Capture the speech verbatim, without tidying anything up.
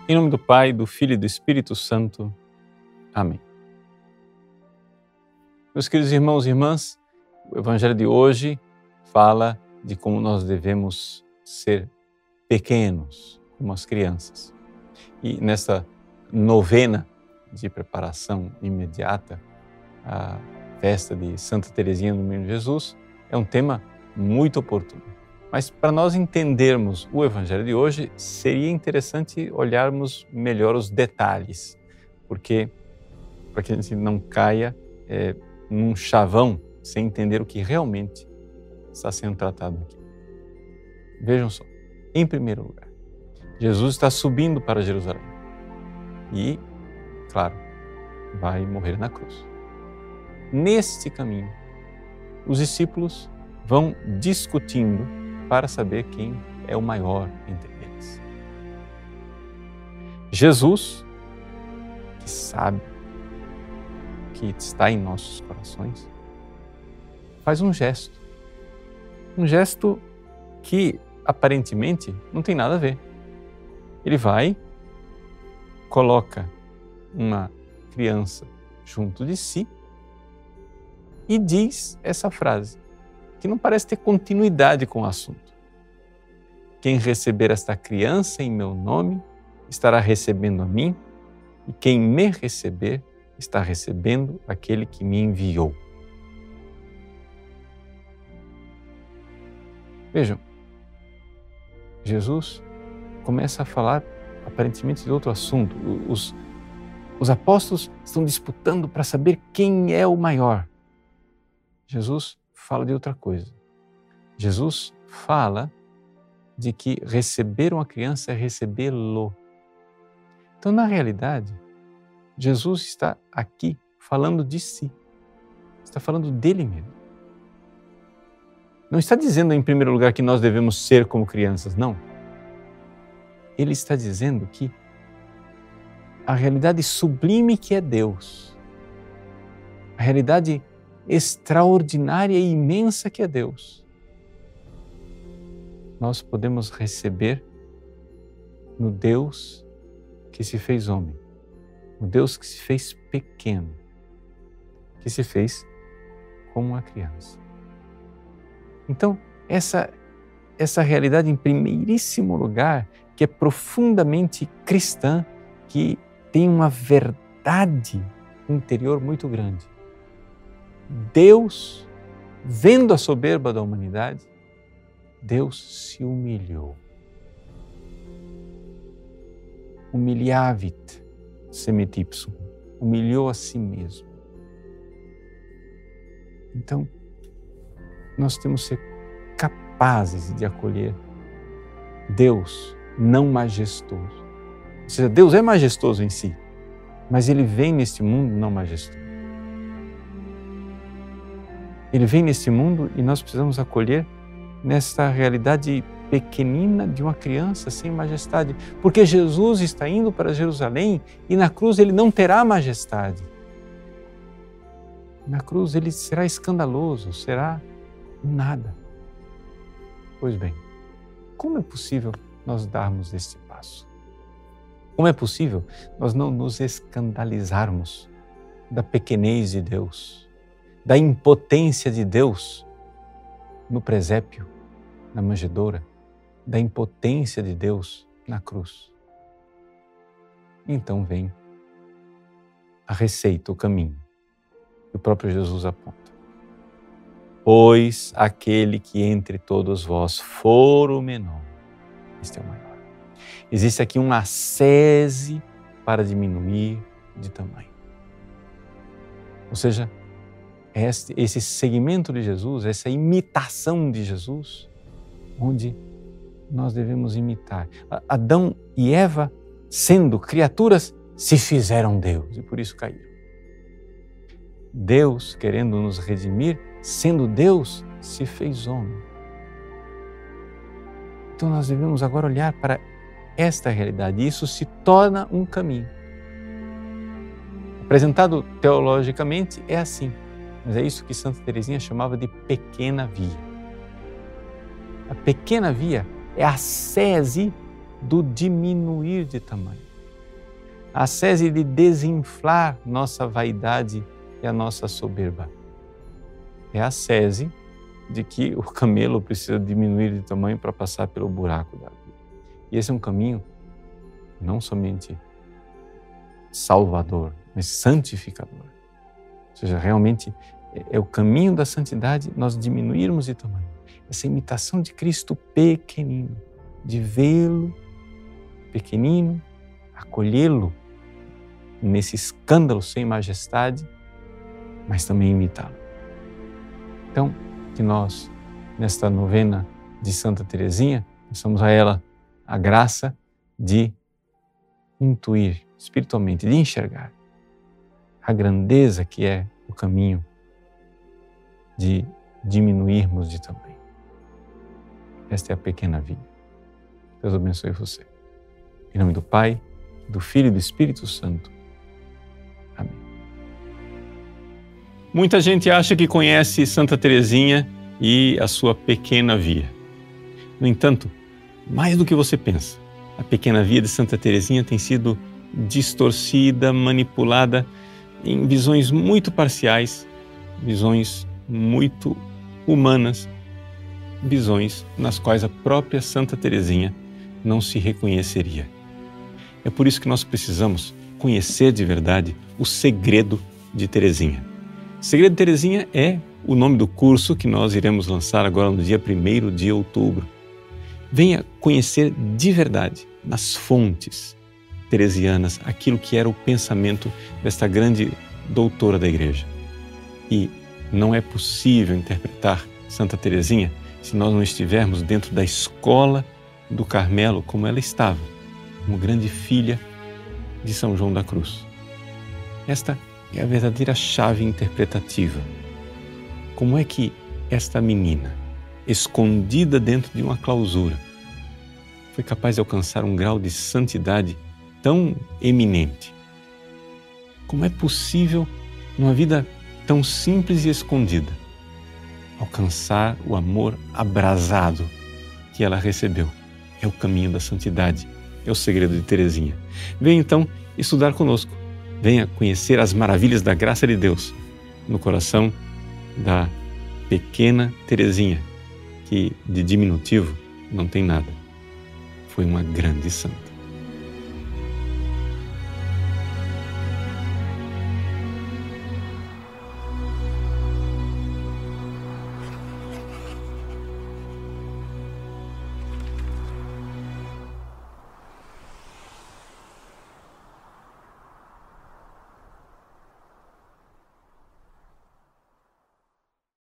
Em nome do Pai, do Filho e do Espírito Santo. Amém. Meus queridos irmãos e irmãs, o Evangelho de hoje fala de como nós devemos ser pequenos, como as crianças. E nessa novena de preparação imediata à festa de Santa Teresinha do Menino Jesus, é um tema muito oportuno. Mas para nós entendermos o Evangelho de hoje, seria interessante olharmos melhor os detalhes, porque para que a gente não caia é, num chavão sem entender o que realmente está sendo tratado aqui. Vejam só, em primeiro lugar, Jesus está subindo para Jerusalém e, claro, vai morrer na cruz. Neste caminho, os discípulos vão discutindo para saber quem é o maior entre eles. Jesus, que sabe que está em nossos corações, faz um gesto. Um gesto que aparentemente não tem nada a ver. Ele vai, coloca uma criança junto de si e diz essa frase, que não parece ter continuidade com o assunto. Quem receber esta criança em meu nome, estará recebendo a mim, e quem me receber, está recebendo aquele que me enviou. Vejam, Jesus começa a falar aparentemente de outro assunto. Os, os apóstolos estão disputando para saber quem é o maior. Jesus fala de outra coisa. Jesus fala de que receber uma criança é recebê-lo. Então, na realidade, Jesus está aqui falando de si. Está falando dele mesmo. Não está dizendo, em primeiro lugar, que nós devemos ser como crianças, não. Ele está dizendo que a realidade sublime que é Deus, a realidade extraordinária e imensa que é Deus, nós podemos receber no Deus que se fez homem, no Deus que se fez pequeno, que se fez como uma criança. Então, essa, essa realidade em primeiríssimo lugar, que é profundamente cristã, que tem uma verdade interior muito grande. Deus, vendo a soberba da humanidade, Deus se humilhou. Humiliavit semetipsum, humilhou a si mesmo. Então, nós temos que ser capazes de acolher Deus não majestoso. Ou seja, Deus é majestoso em si, mas Ele vem neste mundo não majestoso. Ele vem nesse mundo e nós precisamos acolher nesta realidade pequenina de uma criança sem majestade, porque Jesus está indo para Jerusalém e na cruz Ele não terá majestade. Na cruz Ele será escandaloso, será nada. Pois bem, como é possível nós darmos este passo? Como é possível nós não nos escandalizarmos da pequenez de Deus, da impotência de Deus no presépio, na manjedoura, da impotência de Deus na cruz? Então vem a receita, o caminho, que o próprio Jesus aponta. Pois aquele que entre todos vós for o menor, este é o maior. Existe aqui uma ascese para diminuir de tamanho. Ou seja, este, esse segmento de Jesus, essa imitação de Jesus, onde nós devemos imitar. Adão e Eva, sendo criaturas, se fizeram Deus e por isso caíram. Deus, querendo nos redimir, sendo Deus, se fez homem. Então nós devemos agora olhar para esta realidade e isso se torna um caminho. Apresentado teologicamente é assim, mas é isso que Santa Teresinha chamava de pequena via. A pequena via é a sese do diminuir de tamanho. a ascese de desinflar nossa vaidade e a nossa soberba. É a ascese de que o camelo precisa diminuir de tamanho para passar pelo buraco da agulha. E esse é um caminho não somente salvador, mas santificador. Ou seja, realmente é o caminho da santidade nós diminuirmos de tamanho. Essa imitação de Cristo pequenino, de vê-lo pequenino, acolhê-lo nesse escândalo sem majestade, mas também imitá-lo. Então, que nós, nesta novena de Santa Teresinha, peçamos a ela a graça de intuir espiritualmente, de enxergar a grandeza que é o caminho de diminuirmos de tamanho. Esta é a pequena vida. Deus abençoe você. Em nome do Pai, do Filho e do Espírito Santo. Amém. Muita gente acha que conhece Santa Teresinha e a sua pequena via. No entanto, mais do que você pensa, a pequena via de Santa Teresinha tem sido distorcida, manipulada em visões muito parciais, visões muito humanas, visões nas quais a própria Santa Teresinha não se reconheceria. É por isso que nós precisamos conhecer de verdade o segredo de Teresinha. O segredo de Teresinha é o nome do curso que nós iremos lançar agora no dia primeiro de outubro. Venha conhecer de verdade, nas fontes teresianas, aquilo que era o pensamento desta grande doutora da Igreja. E não é possível interpretar Santa Teresinha se nós não estivermos dentro da escola do Carmelo como ela estava, como grande filha de São João da Cruz. Esta é a verdadeira chave interpretativa. Como é que esta menina, escondida dentro de uma clausura, foi capaz de alcançar um grau de santidade tão eminente? Como é possível, numa vida tão simples e escondida, alcançar o amor abrasado que ela recebeu? É o caminho da santidade, é o segredo de Teresinha. Venha então estudar conosco, venha conhecer as maravilhas da graça de Deus no coração da pequena Teresinha, que de diminutivo não tem nada. Foi uma grande santa.